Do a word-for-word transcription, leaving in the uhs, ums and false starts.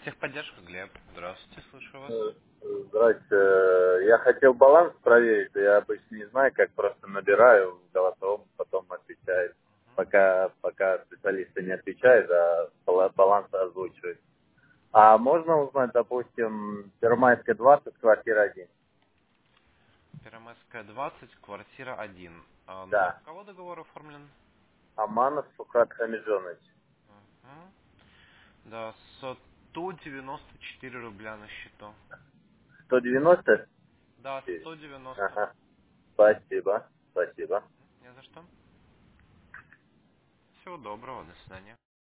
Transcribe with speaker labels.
Speaker 1: Техподдержка, Глеб. Здравствуйте, слышу вас.
Speaker 2: Э, Здрасте. Я хотел баланс проверить. Я обычно не знаю, как просто набираю в голосовом, потом отвечает. Пока, пока специалисты не отвечают, а бала- баланс озвучивает. А можно узнать, допустим, Первомайская двадцать, квартира один?
Speaker 1: Первомайская двадцать, квартира один. А на
Speaker 2: Да.
Speaker 1: кого договор оформлен?
Speaker 2: Аманов Сукрат Хамиджонович.
Speaker 1: Мгм. Да, сто девяносто четыре рубля на счету.
Speaker 2: сто девяносто?
Speaker 1: Да, сто девяносто.
Speaker 2: Ага. Спасибо. Спасибо.
Speaker 1: Не за что. Всего доброго, до свидания.